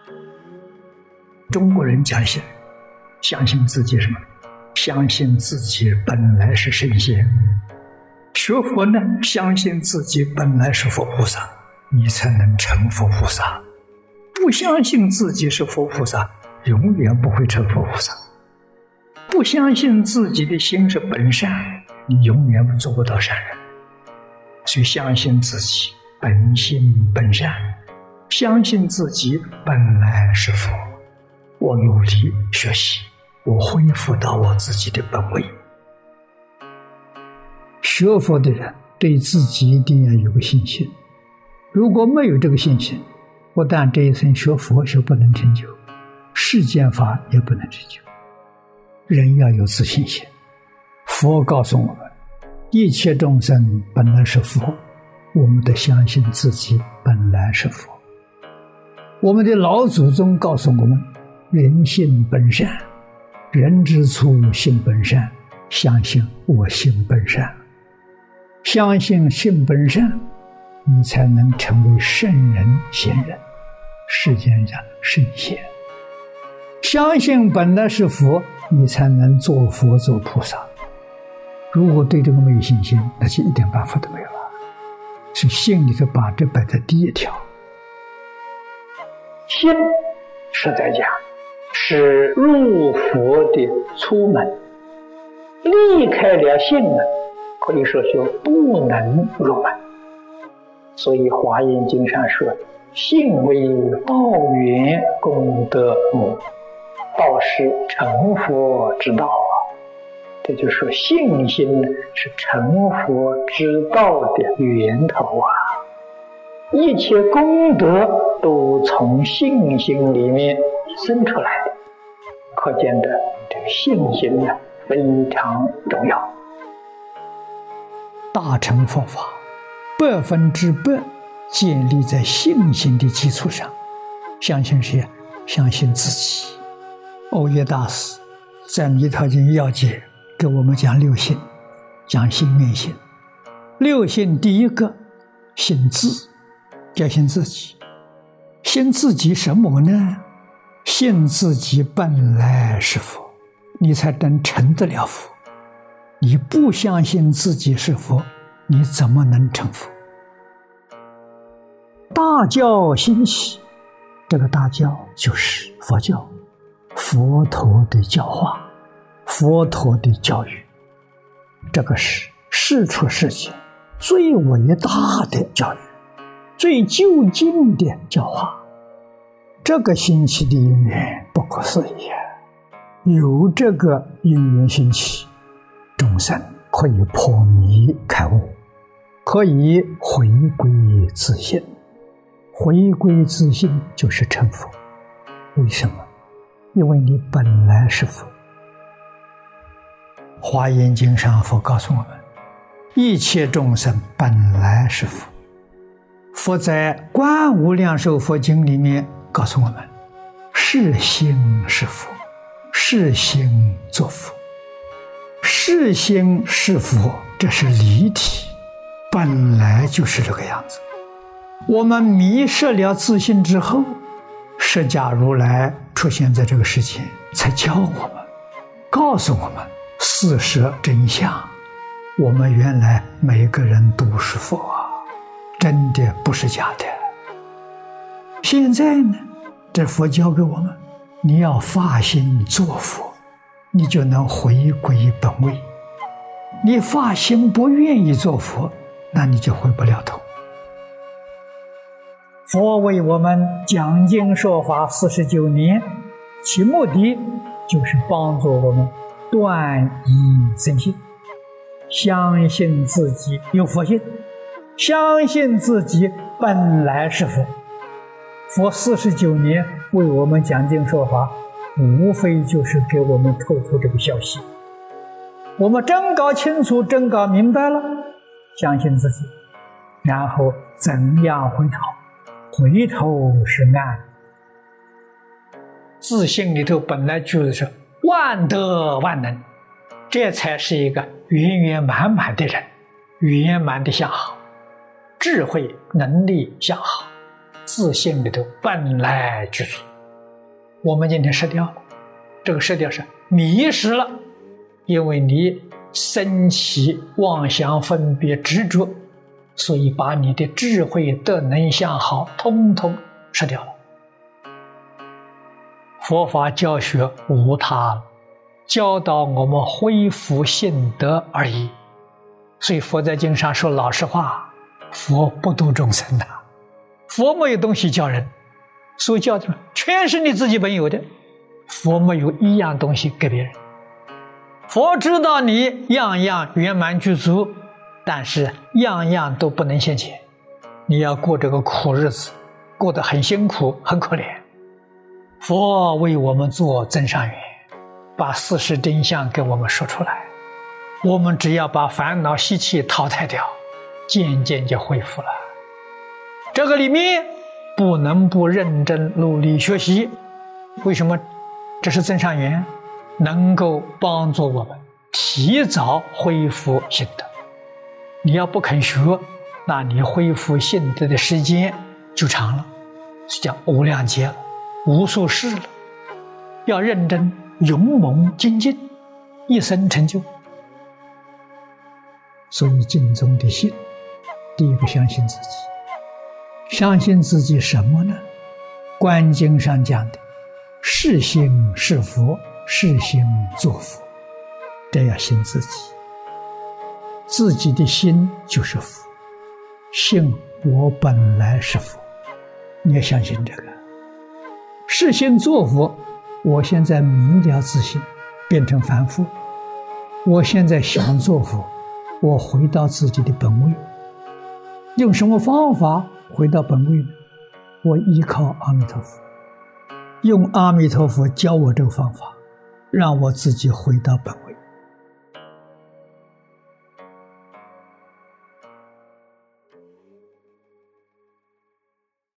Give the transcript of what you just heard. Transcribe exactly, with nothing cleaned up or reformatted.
中国人讲信，相信自己什么？相信自己本来是神仙。学佛呢，相信自己本来是佛菩萨，你才能成佛菩萨。不相信自己是佛菩萨，永远不会成佛菩萨。不相信自己的心是本善，你永远做不到善人。所以相信自己本性本善，相信自己本来是佛，我努力学习，我恢复到我自己的本位。学佛的人对自己一定要有个信心，如果没有这个信心，不但这一生学佛学不能成就，世间法也不能成就。人要有自信心。佛告诉我们，一切众生本来是佛，我们得相信自己本来是佛。我们的老祖宗告诉我们，人性本善，人之初性本善，相信我性本善。相信性本善，你才能成为圣人贤人，世间讲圣贤。相信本来是佛，你才能做佛做菩萨。如果对这个没有信心，那就一点办法都没有了。所以心里头把这摆在第一条。心实在讲是入佛的出门，离开了心呢，可以说就不能入门。所以华严经上说，信为道源功德母，道是成佛之道啊。这就是说信心是成佛之道的源头啊，一切功德都从信心里面生出来的，可见的这个信心呢非常重要。大乘佛法百分之百建立在信心的基础上。相信谁？相信自己。欧耶大师在《弥陀经要解》给我们讲六信，讲心面性。六信第一个信自，要信自己。信自己什么呢？信自己本来是佛，你才能成得了佛。你不相信自己是佛，你怎么能成佛？大教兴起，这个大教就是佛教，佛陀的教化，佛陀的教育，这个是世出世间最伟大的教育，最究竟的教化。这个兴起的因缘不可思议啊！有这个因缘兴起，众生可以破迷开悟，可以回归自信。回归自信就是成佛。为什么？因为你本来是佛。华严经上佛告诉我们，一切众生本来是佛。佛在观无量寿佛经里面告诉我们，是心是佛，是心作佛。是心是佛，这是离体，本来就是这个样子。我们迷失了自信之后，释迦如来出现在这个世间，才教我们，告诉我们事实真相。我们原来每个人都是佛啊，真的不是假的。现在呢，这佛教给我们，你要发心做佛，你就能回归本位。你发心不愿意做佛，那你就回不了头。佛为我们讲经说法四十九年，其目的就是帮助我们断疑生信，相信自己有佛性，相信自己本来是佛。佛四十九年为我们讲经说法，无非就是给我们透出这个消息。我们真搞清楚，真搞明白了，相信自己，然后怎样回头？回头是岸。自信里头本来就是万德万能，这才是一个圆圆满满的人，圆满的相好，智慧能力相好，自信里头本来具足。 我们今天失掉了，这个失掉是迷失了，因为你生起妄想分别执着，所以把你的智慧德能相好通通失掉了。佛法教学无他了，教导我们恢复性德而已。所以佛在经上说老实话，佛不度众生的，佛没有东西教人，所教的全是你自己本有的，佛没有一样东西给别人。佛知道你样样圆满具足，但是样样都不能现前，你要过这个苦日子，过得很辛苦很可怜。佛为我们做增上缘，把事实真相给我们说出来，我们只要把烦恼习气淘汰掉，渐渐就恢复了。这个里面不能不认真努力学习。为什么？这是增上缘，能够帮助我们提早恢复性德。你要不肯学，那你恢复性德的时间就长了，是叫无量劫了，无数世了。要认真勇猛精进，一生成就。所以经中的信，第一个相信自己。相信自己什么呢？观经上讲的是心是佛，是心作佛，这要信自己。自己的心就是佛，信我本来是佛，你要相信这个。是心作佛，我现在迷了自信，变成凡夫，我现在想做佛，我回到自己的本位。用什么方法回到本位呢？我依靠阿弥陀佛，用阿弥陀佛教我这个方法，让我自己回到本位。